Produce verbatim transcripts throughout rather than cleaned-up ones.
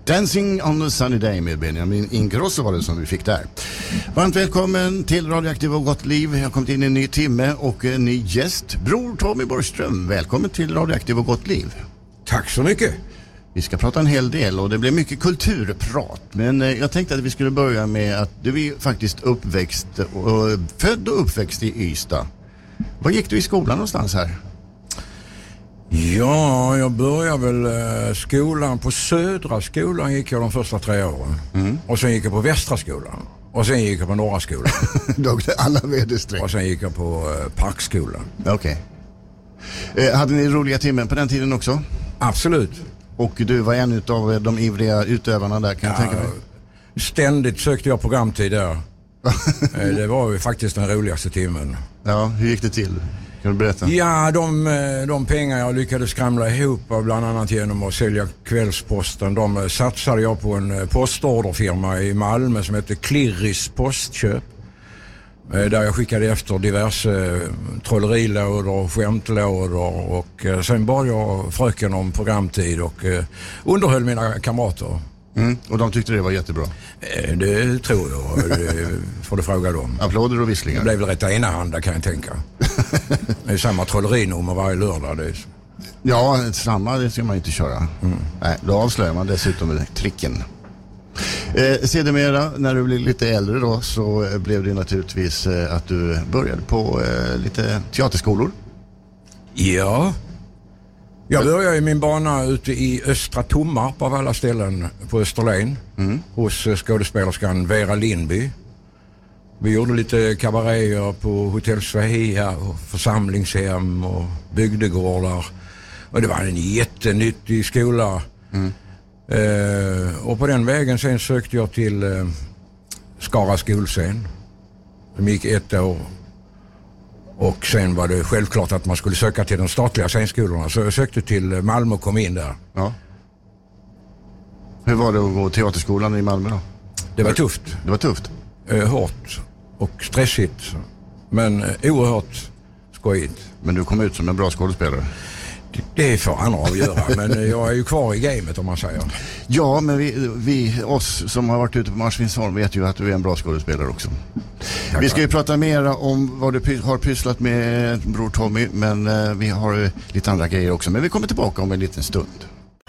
Dancing on a sunny day med Benjamin Ingrosso var det som vi fick där. Varmt välkommen till Radioaktiv och Gott Liv. Jag har kommit in i en ny timme och en ny gäst. Bror Tommy Borgström, välkommen till Radioaktiv och Gott Liv. Tack så mycket. Vi ska prata en hel del och det blir mycket kulturprat. Men jag tänkte att vi skulle börja med att du är faktiskt uppväxt och född och uppväxt i Ystad. Var gick du i skolan någonstans här? Ja, jag började väl eh, skolan på Södra skolan gick jag de första tre åren. Mm. Och sen gick jag på Västra skolan. Och sen gick jag på Norra skolan. Då alla väderstreck. Och sen gick jag på eh, Parkskolan. Okej. Okay. Eh, hade ni roliga timmen på den tiden också? Absolut. Och du var en av de ivriga utövarna där, kan ja, jag tänka mig. Ständigt sökte jag programtid där. Det var ju faktiskt den roligaste timmen. Ja, hur gick det till? Kan du berätta? Ja, de, de pengar jag lyckades skramla ihop, bland annat genom att sälja Kvällsposten, de satsade jag på en postorderfirma i Malmö som heter Klirris Postköp. Där jag skickade efter diverse trollerilådor och skämtlådor och sen bad jag fröken om programtid och underhöll mina kamrater. Mm, och de tyckte det var jättebra? Det tror jag, det får du fråga dem. Applåder och visslingar? Det blev väl rätt enahanda, kan jag tänka. Det är samma trollerinummer varje lördag. Det är... Ja, samma det ska man inte köra. Mm. Nej, då avslöjar man dessutom med tricken. Eh, sedermera, när du blev lite äldre då, så blev det naturligtvis eh, att du började på eh, lite teaterskolor. Ja. Jag började i min bana ute i Östra Tommarp av alla ställen på Österlen. Mm. Hos skådespelerskan Vera Lindby. Vi gjorde lite kabaréer på Hotell Svehia och församlingshem och bygdegårdar. Och det var en jättenyttig skola. Mm. Uh, och på den vägen sen sökte jag till uh, Skara skolscen. Det gick ett år. Och sen var det självklart att man skulle söka till de statliga scenskolorna. Så jag sökte till Malmö och kom in där. Ja. Hur var det att gå teaterskolan i Malmö då? Det var tufft. Det var tufft? Uh, hårt och stressigt. Men uh, oerhört skojigt. Men du kom ut som en bra skådespelare? Det är för andra att göra, men jag är ju kvar i gamet om man säger. Ja, men vi, vi oss som har varit ute på Marsvinsholm vet ju att du är en bra skådespelare också. Tack. Vi ska ju prata mer om vad du py- har pysslat med, bror Tommy, men uh, vi har lite andra grejer också. Men vi kommer tillbaka om en liten stund.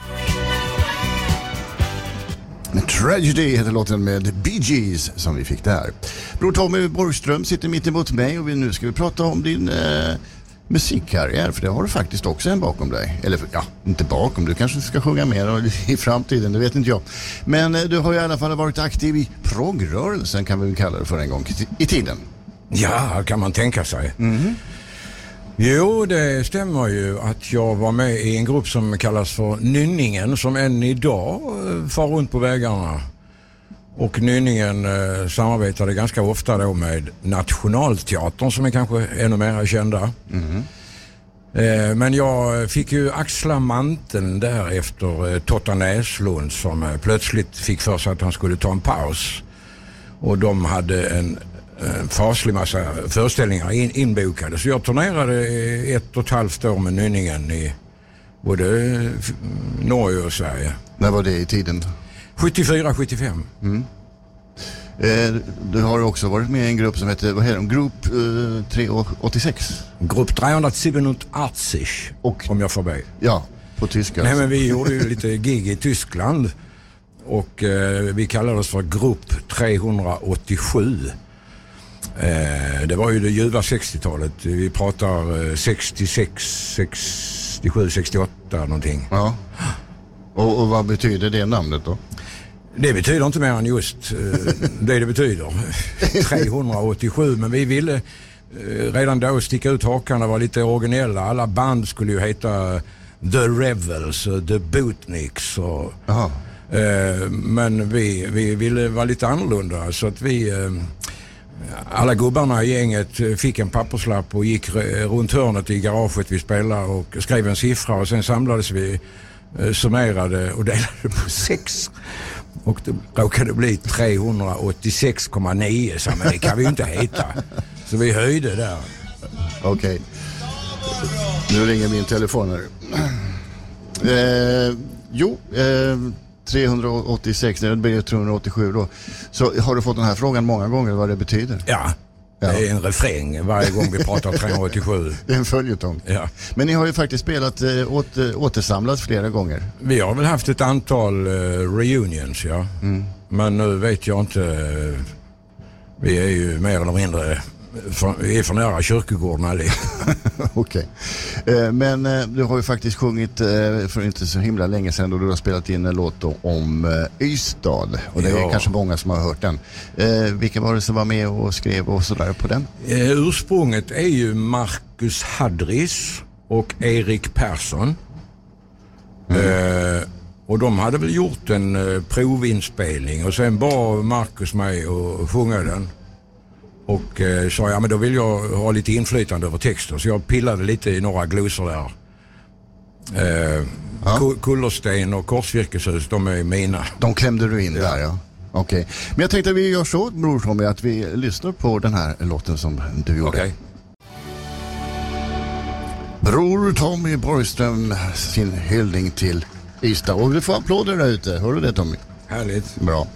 Tragedy heter låten med Bee Gees som vi fick där. Bror Tommy Borgström sitter mitt emot mig och vi, nu ska vi prata om din... Uh, musikkarriär, för det har du faktiskt också en bakom dig. Eller ja, inte bakom, du kanske ska sjunga mer i framtiden, det vet inte jag. Men du har ju i alla fall varit aktiv i proggrörelsen, kan vi väl kalla det för en gång i tiden. Ja, kan man tänka sig. Mm-hmm. Jo, det stämmer ju att jag var med i en grupp som kallas för Nynningen, som än idag far runt på vägarna. Och Nynningen eh, samarbetade ganska ofta då med Nationalteatern som är kanske ännu mer kända. Mm. Eh, men jag fick ju axla manteln där efter eh, Totta Näslund som eh, plötsligt fick för sig att han skulle ta en paus. Och de hade en eh, faslig massa föreställningar in, inbokade. Så jag turnerade eh, ett och ett halvt år med Nynningen i både eh, Norge och Sverige. När var det i tiden? sjuttiofyra sjuttiofem. Mm. Eh, du har också varit med i en grupp som heter, vad heter de? Grupp eh, trehundraåttiosex. Grupp trehundrasjuttioåtta, och, om jag får be. Ja, på tyska. Nej, men vi gjorde ju lite gig i Tyskland. Och eh, vi kallade oss för Grupp trehundraåttiosju. Eh, det var ju det ljuva sextiotalet. Vi pratar eh, sextiosex, sextiosju, sextioåtta någonting. Ja. Och, och vad betyder det namnet då? Det betyder inte mer än just eh, det det betyder. trehundraåttiosju, men vi ville eh, redan då sticka ut hakarna, var lite originella. Alla band skulle ju heta The Rebels, The Bootnicks och, eh, men vi, vi ville vara lite annorlunda, så att vi eh, alla gubbarna i gänget fick en papperslapp och gick runt hörnet i garaget vi spelade och skrev en siffra, och sen samlades vi, summerade och delade på sex, och det råkade bli trehundraåttiosex komma nio, så men det kan vi ju inte heta, så vi höjde där. Okej, nu ringer min telefon här. eh, jo eh, trehundraåttiosex, det blir trehundraåttiosju då. Så har du fått den här frågan många gånger vad det betyder? Ja, det är en refräng varje gång vi pratar trehundraåttiosju. Det är en följetong. Ja. Men ni har ju faktiskt spelat äh, åter, återsamlats flera gånger. Vi har väl haft ett antal uh, reunions, ja. Mm. Men nu vet jag inte. Uh, vi är ju mer eller mindre för, vi är för nära kyrkogården allihop. Okej. Okay. Eh, men eh, du har ju faktiskt sjungit eh, för inte så himla länge sedan då du har spelat in en låt då, om eh, Ystad. Och det ja. är kanske många som har hört den. Eh, vilka var det som var med och skrev och sådär på den? Eh, ursprunget är ju Marcus Hadris och Erik Persson. Mm. Eh, och de hade väl gjort en eh, provinspelning och sen bad Marcus mig att sjunga den. Och eh, sa ja men då vill jag ha lite inflytande över texten, så jag pillade lite i några glosor där. Eh, ja. Kullersten och Korsvirkeshus, de är mina. De klämde du in ja. där, ja. Okej. Okay. Men jag tänkte att vi gör så, Bror Tommy, att vi lyssnar på den här låten som du gjorde. Okay. Bror Tommy Borgström, sin hyllning till Ystad. Och vi får applåder där ute, hör du det Tommy? Härligt. Bra.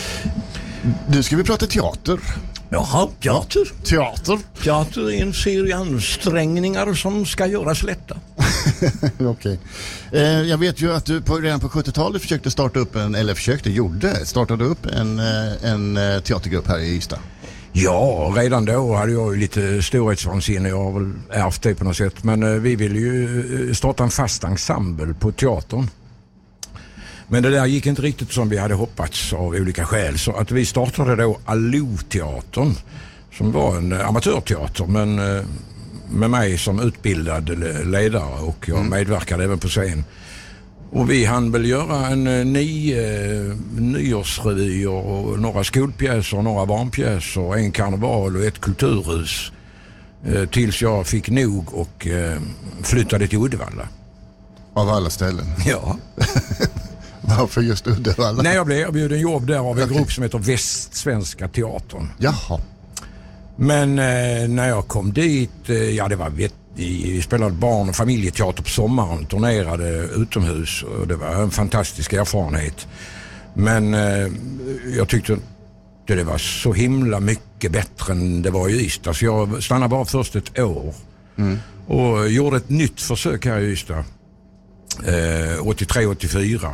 Nu ska vi prata teater. Jaha, teater. Teater. Teater är en serie ansträngningar som ska göras lätta. Okej. Okay. Eh, jag vet ju att du på, redan på sjuttiotalet försökte starta upp en, eller försökte, gjorde, startade upp en, en teatergrupp här i Ystad. Ja, redan då hade jag ju lite storhetsvansinne, jag har väl ärvt det på något sätt. Men eh, vi ville ju starta en fast ensemble på teatern. Men det där gick inte riktigt som vi hade hoppats av olika skäl. Så att vi startade då Allo-teatern som var en amatörteater men med mig som utbildad ledare och jag mm. medverkade även på scen. Och vi hann väl göra en nio nyårsrevyer och några skolpjäser, några barnpjäser, en karneval och ett kulturhus tills jag fick nog och flyttade till Uddevalla. Av alla ställen? Ja. Varför just Uddevalla? Nej, jag blev erbjuden jobb där av en okay. grupp som heter Västsvenska teatern. Jaha. Men eh, när jag kom dit, eh, ja det var vet, vi spelade barn- och familjeteater på sommaren, turnerade utomhus och det var en fantastisk erfarenhet. Men eh, jag tyckte det var så himla mycket bättre än det var i Ystad, så jag stannade bara först ett år mm. och gjorde ett nytt försök här i Ystad eh, åttiotre åttiofyra.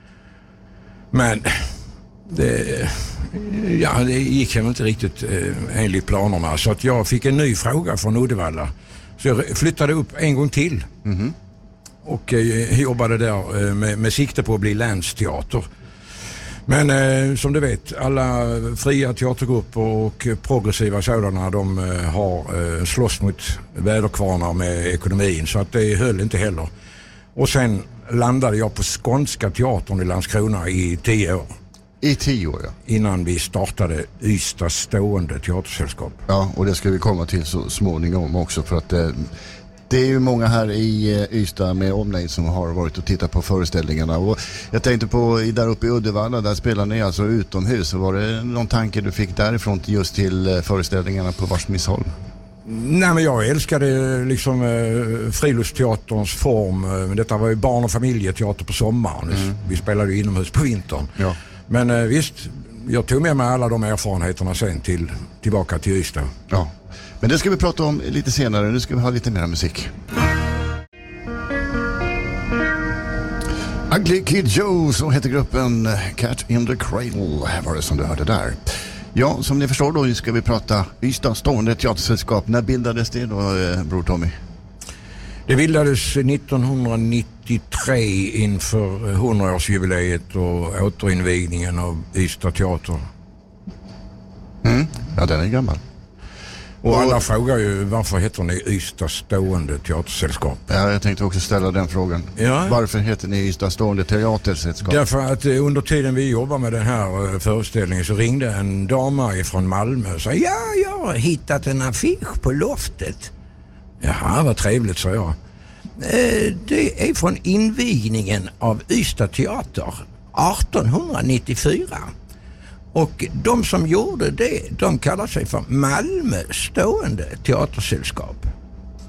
Men det, ja, det gick inte riktigt eh, enligt planerna, så att jag fick en ny fråga från Uddevalla. Så jag flyttade upp en gång till mm-hmm. och eh, jobbade där eh, med, med sikte på att bli länsteater. Men eh, som du vet, alla fria teatergrupper och progressiva sådana, de eh, har eh, slåss mot väderkvarnar med ekonomin, så att det höll inte heller. Och sen landade jag på Skånska teatern i Landskrona i tio år. I tio år, ja. Innan vi startade Ystad stående teatersällskap. Ja, och det ska vi komma till så småningom också, för att det, det är ju många här i Ystad med omnejd som har varit och tittat på föreställningarna. Och jag tänkte på, där uppe i Uddevalla, där spelar ni alltså utomhus. Var det någon tanke du fick därifrån just till föreställningarna på Varsmishåll? Nej, men jag älskade liksom eh, friluftsteaterns form. Men detta var ju barn- och familjeteater på sommaren. Mm. Vi spelade ju inomhus på vintern. Ja. Men eh, visst, jag tog med mig alla de erfarenheterna sen till, tillbaka till Ystad. Ja, men det ska vi prata om lite senare. Nu ska vi ha lite mer musik. Ugly Kid Joe, så heter gruppen. Cat in the Cradle var det som du hörde där. Ja, som ni förstår då ska vi prata Ystad stående teatersällskap. När bildades det då, Bror Tommy? Det bildades nittonhundranittiotre inför hundraårsjubileet och återinvigningen av Ystad teater. Mm. Ja, den är gammal. Och alla frågar ju, varför heter ni Ystad stående teatersällskap? Ja, jag tänkte också ställa den frågan. Ja. Varför heter ni Ystad stående teatersällskap? Därför att under tiden vi jobbar med den här föreställningen så ringde en dam från Malmö och sa, ja, jag har hittat en affisch på loftet. Jaha, vad trevligt, sa jag. Det är från invigningen av Ystad teater artonhundranittiofyra. Och de som gjorde det, de kallar sig för Malmö stående teatersällskap.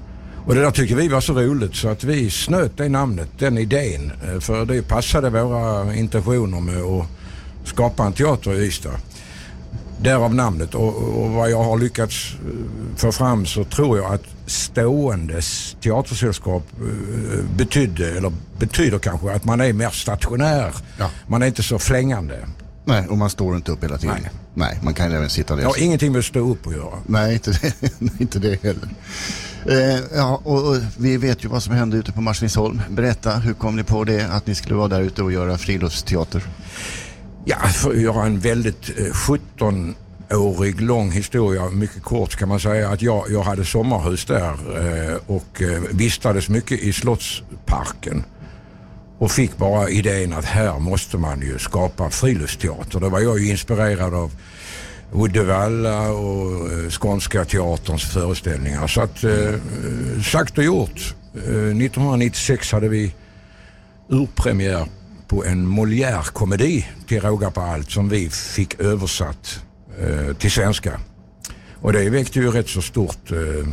Och det där tyckte vi var så roligt så att vi snöt det namnet, den idén. För det passade våra intentioner med att skapa en teater i Ystad. Därav namnet. Och, och vad jag har lyckats få fram så tror jag att ståendes teatersällskap betydde, eller betyder kanske att man är mer stationär. Ja. Man är inte så flängande. Nej, och man står inte upp hela tiden. Nej, Nej man kan även sitta ner. Ja, ingenting med att stå upp och göra. Nej, inte det, inte det heller. Eh, ja, och, och vi vet ju vad som hände ute på Marsvinsholm. Berätta, hur kom ni på det att ni skulle vara där ute och göra friluftsteater? Ja, för att göra en väldigt eh, sjutton-årig lång historia, mycket kort kan man säga att jag, jag hade sommarhus där eh, och eh, vistades mycket i Slottsparken. Och fick bara idén att här måste man ju skapa friluftsteater. Då var jag ju inspirerad av Uddevalla och eh, Skånska teaterns föreställningar. Så att eh, sagt och gjort. Eh, nittonhundranittiosex hade vi urpremiär på en Molière-komedi till råga på allt som vi fick översatt eh, till svenska. Och det väckte ju rätt så stort eh,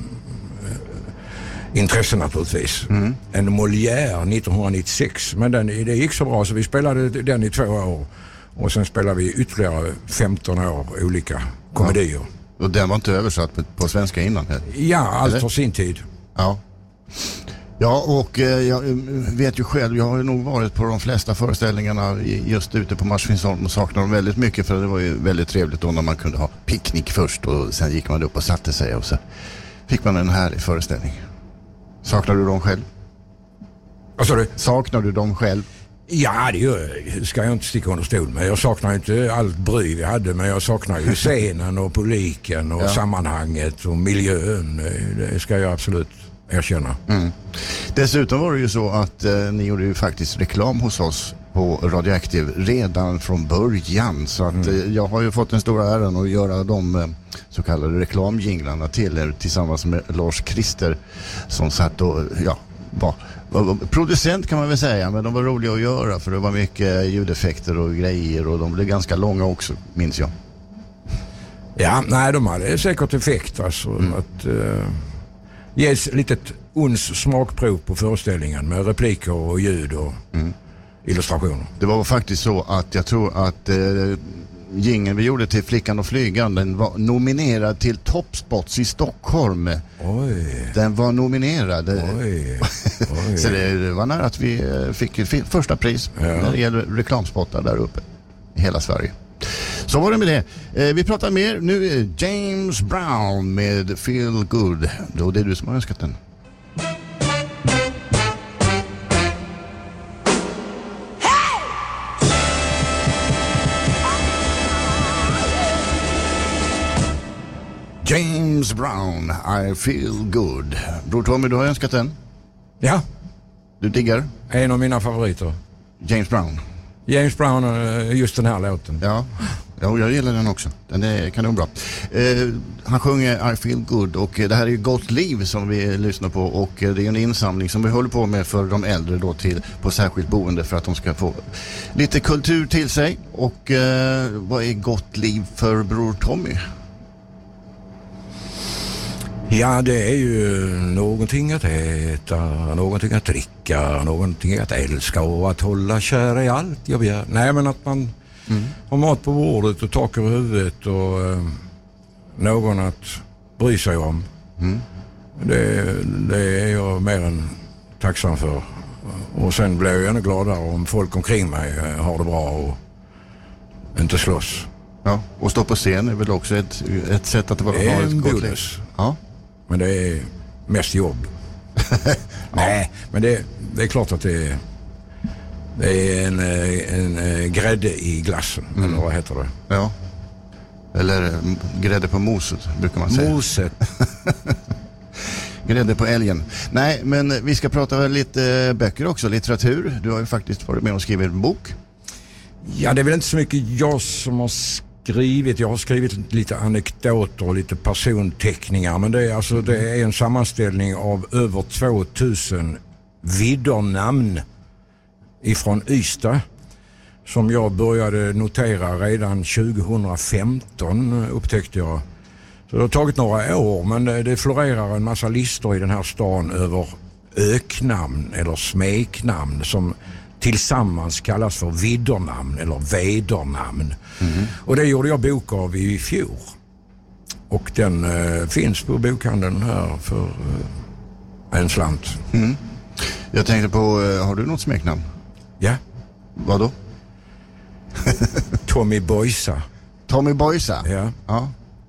intresse naturligtvis. Mm. En Molière nittonhundranittiosex. Men den, det gick så bra så vi spelade den i två år. Och sen spelade vi ytterligare femton år olika komedier. Ja. Och den var inte översatt på, på svenska innan? Här. Ja, allt för sin tid. Ja. Ja, och eh, jag vet ju själv, jag har ju nog varit på de flesta föreställningarna just ute på Marsvinsholm och saknar dem väldigt mycket för det var ju väldigt trevligt då när man kunde ha picknick först och sen gick man upp och satte sig och så fick man en härlig föreställning. Saknar du dem själv? Vad sa du? Saknar du dem själv? Ja, det gör, ska jag inte sticka under stol med. Jag saknar inte allt bry vi hade, men jag saknar ju scenen och publiken och ja. sammanhanget och miljön. Det ska jag absolut erkänna. Mm. Dessutom var det ju så att eh, ni gjorde ju faktiskt reklam hos oss på Radioaktiv redan från början. Så att mm. eh, jag har ju fått den stora äran att göra de eh, så kallade reklamjinglarna till er tillsammans med Lars Christer som satt och ja, var, var, var producent kan man väl säga, men de var roliga att göra för det var mycket ljudeffekter och grejer och de blev ganska långa också, minns jag. Ja, nej, de hade säkert effekt alltså mm. att uh, ges litet uns smakprov på föreställningen med repliker och ljud och mm. illustrationer. Det var faktiskt så att jag tror att uh, jingeln vi gjorde till Flickan och flygan, den var nominerad till Toppspots i Stockholm. Oj. Den var nominerad. Oj. Oj. Så det var nära att vi fick första pris ja. när det gäller reklamspottar där uppe i hela Sverige. Så var det med det. Vi pratar mer. Nu är James Brown med Feel Good. Då det är du som har önskat den. James Brown, I Feel Good. Bror Tommy, du har önskat den? Ja. Du diggar? En av mina favoriter. James Brown? James Brown, just den här låten. Ja, ja jag gillar den också. Den är kanonbra. Eh, han sjunger I Feel Good och det här är ju Gott Liv som vi lyssnar på och det är en insamling som vi håller på med för de äldre då till på särskilt boende för att de ska få lite kultur till sig. Och eh, vad är Gott Liv för Bror Tommy? Ja, det är ju någonting att äta, någonting att dricka, någonting att älska och att hålla kär i allt jag begär. Nej, men att man mm. har mat på bordet och tak över huvudet och eh, någon att bry sig om. Mm. Det, det är jag mer än tacksam för. Och sen blir jag ännu gladare om folk omkring mig har det bra och inte slåss. Ja, och stå på scen är väl också ett, ett sätt att vara det är en bonus. Ja. Men det är mest jobb. ja. Nej, men det, det är klart att det är, det är en, en, en grädde i glassen. Mm. Eller vad heter det? Ja. Eller grädde på moset brukar man säga. Moset. Grädde på älgen. Nej, men vi ska prata lite böcker också, litteratur. Du har ju faktiskt varit med och skrivit en bok. Ja, det är väl inte så mycket jag som har skrivit. Jag har skrivit lite anekdoter och lite personteckningar. Men det är, alltså, det är en sammanställning av över tvåtusen viddernamn ifrån Ystad. Som jag började notera redan tjugohundrafemton upptäckte jag. Så det har tagit några år, men det, det florerar en massa listor i den här stan över öknamn eller smeknamn som tillsammans kallas för viddernamn eller vedernamn. Mm. Och det gjorde jag bok av i fjol. Och den eh, finns på bokhandeln här för eh, en slant. Mm. Jag tänkte på, eh, har du något smeknamn? Ja. Vad då? Tommy Boysa. Tommy Boysa? Ja. Ja.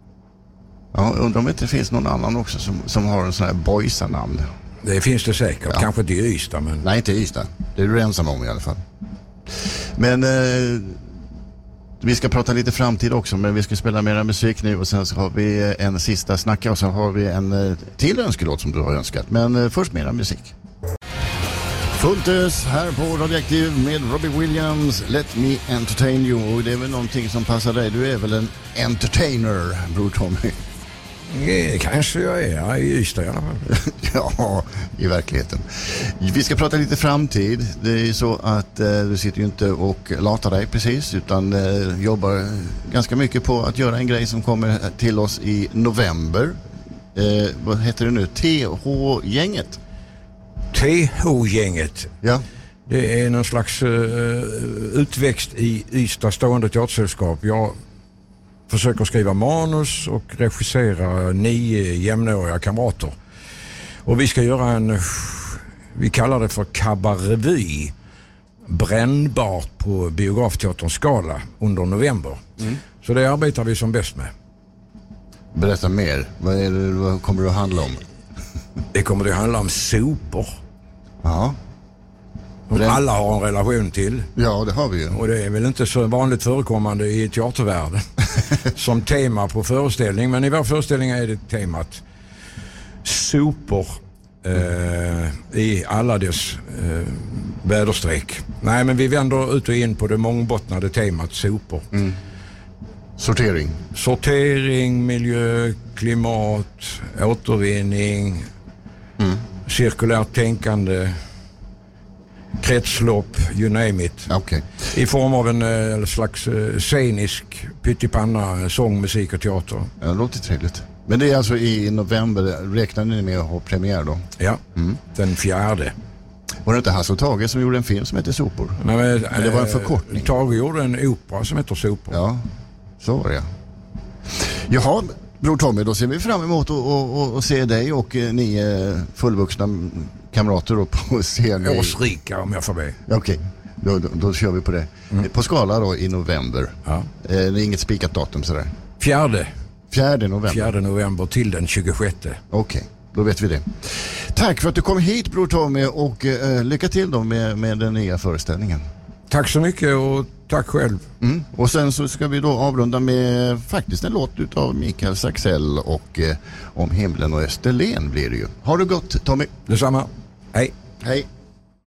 Ja, undrar om det inte finns någon annan också som, som har en sån här Boysa-namn. Det finns det säkert. Ja. Kanske inte i Ystad, men... Nej, inte i Ystad. Det är du ensam om i alla fall. Men eh, vi ska prata lite framtid också, men vi ska spela mera musik nu och sen så har vi en sista snacka och så har vi en eh, till önskelåt som du har önskat. Men eh, först mera musik. Fullt ös här på Radioaktiv med Robbie Williams, Let Me Entertain You. Och det är väl någonting som passar dig. Du är väl en entertainer, bror Tommy? Ja, kanske jag är. Ja, i Ystad i alla fall. Ja, i verkligheten. Vi ska prata lite framtid. Det är så att eh, du sitter ju inte och latar dig precis, utan eh, jobbar ganska mycket på att göra en grej som kommer till oss i november. Eh, vad heter det nu? T H-gänget. T H-gänget. Ja. Det är någon slags uh, utväxt i Ystad stående teatersällskap. Jag försöker skriva manus och regissera nio jämnåriga kamrater. Och vi ska göra en, vi kallar det för kabarevy, brännbart på Biografteaterns Skala under november. Mm. Så det arbetar vi som bäst med. Berätta mer. Vad, är det, vad kommer det att handla om? Det kommer att handla om sopor. Ja. Som alla har en relation till. Ja, det har vi ju. Och det är väl inte så vanligt förekommande i teatervärlden som tema på föreställning. Men i vår föreställning är det temat sopor eh, i alla dess eh, väderstreck. Nej, men vi vänder ut och in på det mångbottnade temat sopor. Mm. Sortering. Sortering, miljö, klimat, återvinning, mm. cirkulärt tänkande, kretslopp, you name it. Okay. I form av en eh, slags eh, scenisk pyttipanna, sång, musik och teater. Ja, det låter trevligt. Men det är alltså i november, räknar ni med att ha premiär då? Ja, mm. den fjärde. Var det inte Hasse och Tage som gjorde en film som heter Sopor? Nej, men, men det var en förkortning. Tage gjorde en opera som heter Sopor. Ja, så var det. Jaha, bror Tommy, då ser vi fram emot att och, och, och se dig och eh, ni eh, fullvuxna kamrater då på scen. Årsrika om jag får be. Okej, okay. då, då, då kör vi på det. Mm. På Skala då i november. Ja. Eh, det är inget spikat datum sådär. Fjärde. Fjärde november. Fjärde november till den tjugosjätte. Okej, okay. Då vet vi det. Tack för att du kom hit, bror Tommy, och eh, lycka till då med, med den nya föreställningen. Tack så mycket och tack själv. Mm. Och sen så ska vi då avrunda med faktiskt en låt utav Mikael Saxell och eh, Om himlen och Österlen blir det ju. Har du gott, Tommy? Detsamma. Hej. Hej.